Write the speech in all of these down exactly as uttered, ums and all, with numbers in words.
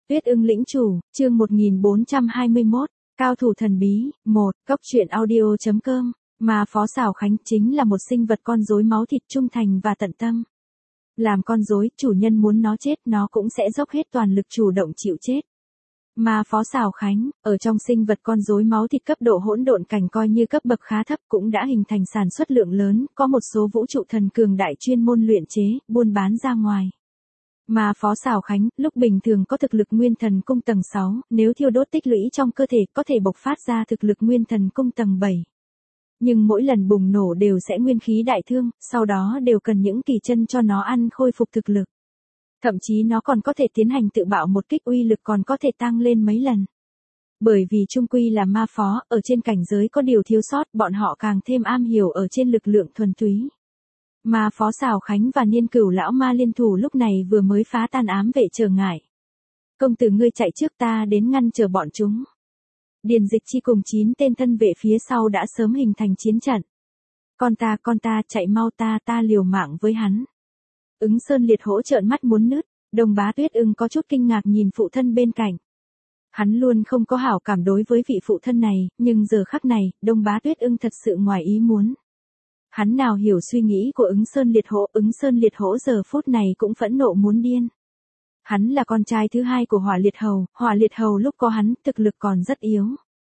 Tuyết ưng lĩnh chủ, chương một nghìn bốn trăm hai mươi mốt, cao thủ thần bí, một, cốc truyện audio.com, mà Phó Sảo Khánh chính là một sinh vật con rối máu thịt trung thành và tận tâm. Làm con rối, chủ nhân muốn nó chết, nó cũng sẽ dốc hết toàn lực chủ động chịu chết. Mà Phó Sảo Khánh, ở trong sinh vật con rối máu thịt cấp độ hỗn độn cảnh coi như cấp bậc khá thấp cũng đã hình thành sản xuất lượng lớn, có một số vũ trụ thần cường đại chuyên môn luyện chế, buôn bán ra ngoài. Mà Phó Sảo Khánh, lúc bình thường có thực lực nguyên thần cung tầng sáu, nếu thiêu đốt tích lũy trong cơ thể có thể bộc phát ra thực lực nguyên thần cung tầng bảy. Nhưng mỗi lần bùng nổ đều sẽ nguyên khí đại thương, sau đó đều cần những kỳ chân cho nó ăn khôi phục thực lực. Thậm chí nó còn có thể tiến hành tự bạo một kích, uy lực còn có thể tăng lên mấy lần. Bởi vì chung quy là ma phó, ở trên cảnh giới có điều thiếu sót, bọn họ càng thêm am hiểu ở trên lực lượng thuần túy. Mà Phó Sảo Khánh và Niên Cửu lão ma liên thủ lúc này vừa mới phá tan ám vệ trở ngại. Công tử ngươi chạy trước, ta đến ngăn chờ bọn chúng. Điền Dịch Chi cùng chín tên thân vệ phía sau đã sớm hình thành chiến trận. Con ta, con ta, chạy mau, ta, ta liều mạng với hắn. Ứng Sơn Liệt hỗ trợn mắt muốn nứt, Đông Bá Tuyết ưng có chút kinh ngạc nhìn phụ thân bên cạnh. Hắn luôn không có hảo cảm đối với vị phụ thân này, nhưng giờ khắc này, Đông Bá Tuyết ưng thật sự ngoài ý muốn. Hắn nào hiểu suy nghĩ của Ứng Sơn Liệt hỗ, Ứng Sơn Liệt hỗ giờ phút này cũng phẫn nộ muốn điên. Hắn là con trai thứ hai của Hỏa Liệt Hầu, Hỏa Liệt Hầu lúc có hắn, thực lực còn rất yếu.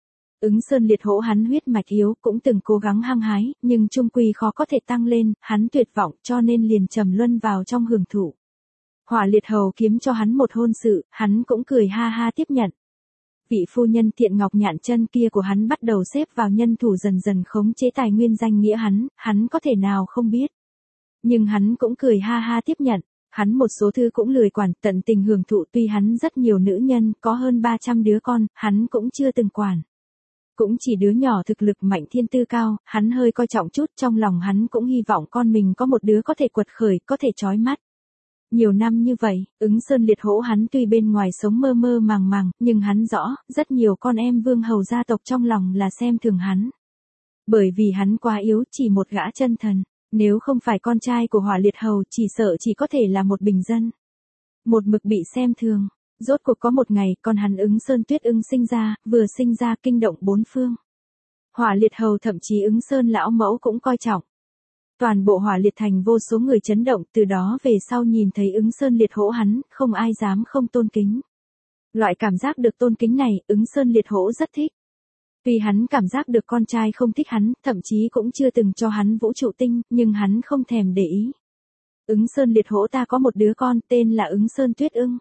Ứng Sơn Liệt hỗ hắn huyết mạch yếu, cũng từng cố gắng hăng hái, nhưng chung quy khó có thể tăng lên, hắn tuyệt vọng cho nên liền trầm luân vào trong hưởng thụ. Hỏa Liệt Hầu kiếm cho hắn một hôn sự, hắn cũng cười ha ha tiếp nhận. Vị phu nhân Tiện Ngọc Nhạn Chân kia của hắn bắt đầu xếp vào nhân thủ dần dần khống chế tài nguyên danh nghĩa hắn, hắn có thể nào không biết. Nhưng hắn cũng cười ha ha tiếp nhận, hắn một số thứ cũng lười quản, tận tình hưởng thụ, tuy hắn rất nhiều nữ nhân, có hơn ba trăm đứa con, hắn cũng chưa từng quản. Cũng chỉ đứa nhỏ thực lực mạnh thiên tư cao, hắn hơi coi trọng chút, trong lòng hắn cũng hy vọng con mình có một đứa có thể quật khởi, có thể chói mắt. Nhiều năm như vậy, Ứng Sơn Liệt hỗ hắn tuy bên ngoài sống mơ mơ màng màng, nhưng hắn rõ, rất nhiều con em vương hầu gia tộc trong lòng là xem thường hắn. Bởi vì hắn quá yếu, chỉ một gã chân thần, nếu không phải con trai của Hỏa Liệt Hầu chỉ sợ chỉ có thể là một bình dân. Một mực bị xem thường, rốt cuộc có một ngày con hắn Ứng Sơn Tuyết ưng sinh ra, vừa sinh ra kinh động bốn phương. Hỏa Liệt Hầu thậm chí Ứng Sơn lão mẫu cũng coi trọng. Toàn bộ Hỏa Liệt thành vô số người chấn động, từ đó về sau nhìn thấy Ứng Sơn Liệt hỗ hắn, không ai dám không tôn kính. Loại cảm giác được tôn kính này, Ứng Sơn Liệt hỗ rất thích. Tuy hắn cảm giác được con trai không thích hắn, thậm chí cũng chưa từng cho hắn vũ trụ tinh, nhưng hắn không thèm để ý. Ứng Sơn Liệt hỗ ta có một đứa con, tên là Ứng Sơn Tuyết ưng.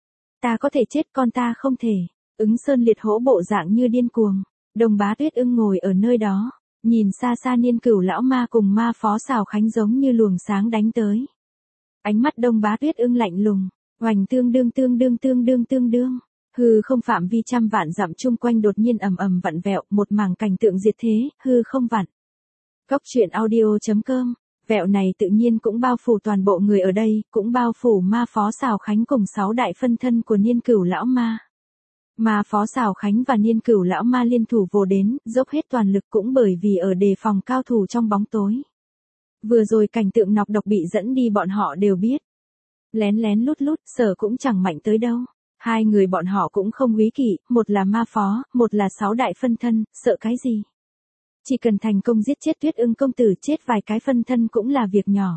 Ta có thể chết, con ta không thể. Ứng Sơn Liệt hỗ bộ dạng như điên cuồng. Đông Bá Tuyết ưng ngồi ở nơi đó. Nhìn xa xa Niên Cửu lão ma cùng ma Phó Sảo Khánh giống như luồng sáng đánh tới. Ánh mắt Đông Bá Tuyết ưng lạnh lùng, oành tương đương tương đương tương đương tương đương. Hư không phạm vi trăm vạn dặm chung quanh đột nhiên ầm ầm vặn vẹo, một mảng cảnh tượng diệt thế, hư không vặn. Cốc truyện audio.com, vẹo này tự nhiên cũng bao phủ toàn bộ người ở đây, cũng bao phủ ma Phó Sảo Khánh cùng sáu đại phân thân của Niên Cửu lão ma. Mà Phó Sảo Khánh và Niên Cửu lão ma liên thủ vồ đến, dốc hết toàn lực cũng bởi vì ở đề phòng cao thủ trong bóng tối. Vừa rồi cảnh tượng nọc độc bị dẫn đi bọn họ đều biết. Lén lén lút lút, sở cũng chẳng mạnh tới đâu. Hai người bọn họ cũng không úy kỵ, một là ma phó, một là sáu đại phân thân, sợ cái gì. Chỉ cần thành công giết chết Tuyết ưng công tử, chết vài cái phân thân cũng là việc nhỏ.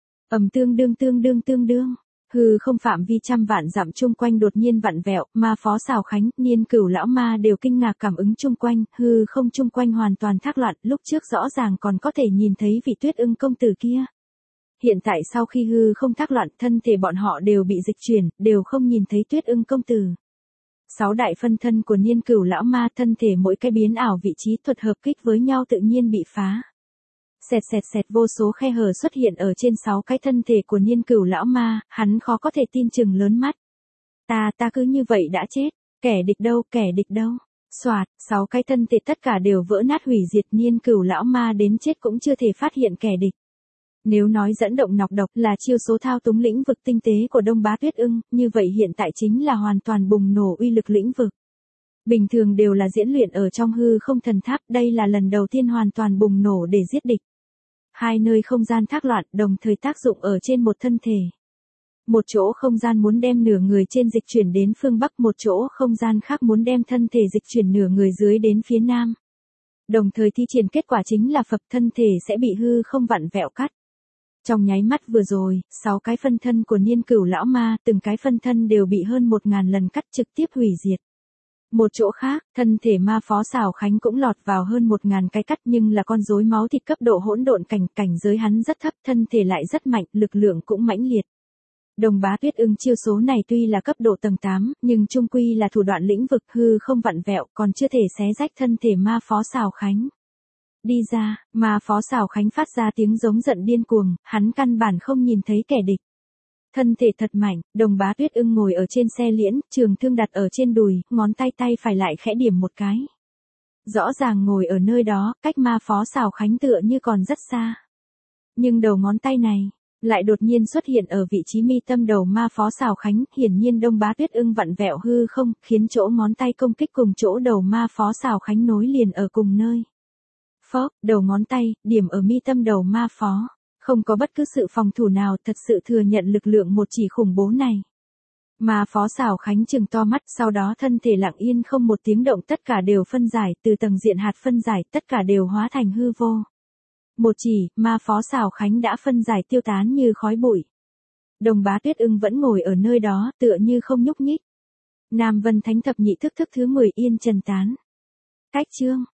Ầm tương đương tương đương tương đương. Hư không phạm vi trăm vạn dặm chung quanh đột nhiên vặn vẹo, ma Phó Sảo Khánh, Niên Cửu lão ma đều kinh ngạc cảm ứng chung quanh, hư không chung quanh hoàn toàn thác loạn, lúc trước rõ ràng còn có thể nhìn thấy vị Tuyết ưng công tử kia. Hiện tại sau khi hư không thác loạn, thân thể bọn họ đều bị dịch chuyển, đều không nhìn thấy Tuyết ưng công tử. Sáu đại phân thân của Niên Cửu lão ma, thân thể mỗi cái biến ảo vị trí thuật hợp kích với nhau tự nhiên bị phá. Xẹt xẹt xẹt vô số khe hở xuất hiện ở trên sáu cái thân thể của Niên Cửu lão ma, hắn khó có thể tin chừng lớn mắt. Ta, ta cứ như vậy đã chết, kẻ địch đâu, kẻ địch đâu. Soạt, sáu cái thân thể tất cả đều vỡ nát hủy diệt, Niên Cửu lão ma đến chết cũng chưa thể phát hiện kẻ địch. Nếu nói dẫn động nọc độc là chiêu số thao túng lĩnh vực tinh tế của Đông Bá Tuyết ưng, như vậy hiện tại chính là hoàn toàn bùng nổ uy lực lĩnh vực. Bình thường đều là diễn luyện ở trong hư không thần tháp, đây là lần đầu tiên hoàn toàn bùng nổ để giết địch. Hai nơi không gian thác loạn đồng thời tác dụng ở trên một thân thể. Một chỗ không gian muốn đem nửa người trên dịch chuyển đến phương Bắc, một chỗ không gian khác muốn đem thân thể dịch chuyển nửa người dưới đến phía Nam. Đồng thời thi triển kết quả chính là phập, thân thể sẽ bị hư không vặn vẹo cắt. Trong nháy mắt vừa rồi, sáu cái phân thân của Niên Cửu lão ma, từng cái phân thân đều bị hơn một ngàn lần cắt trực tiếp hủy diệt. Một chỗ khác, thân thể ma Phó Sảo Khánh cũng lọt vào hơn một ngàn cái cắt, nhưng là con rối máu thịt cấp độ hỗn độn cảnh, cảnh giới hắn rất thấp, thân thể lại rất mạnh, lực lượng cũng mãnh liệt. Đồng Bá Tuyết Ưng chiêu số này tuy là cấp độ tầng tám, nhưng chung quy là thủ đoạn lĩnh vực, hư không vặn vẹo, còn chưa thể xé rách thân thể ma Phó Sảo Khánh. Đi ra, ma Phó Sảo Khánh phát ra tiếng giống giận điên cuồng, hắn căn bản không nhìn thấy kẻ địch. Thân thể thật mạnh, Đồng Bá Tuyết Ưng ngồi ở trên xe liễn, trường thương đặt ở trên đùi, ngón tay tay phải lại khẽ điểm một cái. Rõ ràng ngồi ở nơi đó, cách ma Phó Sảo Khánh tựa như còn rất xa. Nhưng đầu ngón tay này lại đột nhiên xuất hiện ở vị trí mi tâm đầu ma Phó Sảo Khánh, hiển nhiên Đông Bá Tuyết Ưng vặn vẹo hư không, khiến chỗ ngón tay công kích cùng chỗ đầu ma Phó Sảo Khánh nối liền ở cùng nơi. Phốc, đầu ngón tay, điểm ở mi tâm đầu ma Phó. Không có bất cứ sự phòng thủ nào, thật sự thừa nhận lực lượng một chỉ khủng bố này. Ma Phó Sảo Khánh trừng to mắt, sau đó thân thể lặng yên không một tiếng động, tất cả đều phân giải, từ tầng diện hạt phân giải, tất cả đều hóa thành hư vô. Một chỉ, ma Phó Sảo Khánh đã phân giải tiêu tán như khói bụi. Đồng Bá Tuyết Ưng vẫn ngồi ở nơi đó, tựa như không nhúc nhích. Nam Vân Thánh Thập Nhị Thức thức thứ mười yên trần tán. Cách chương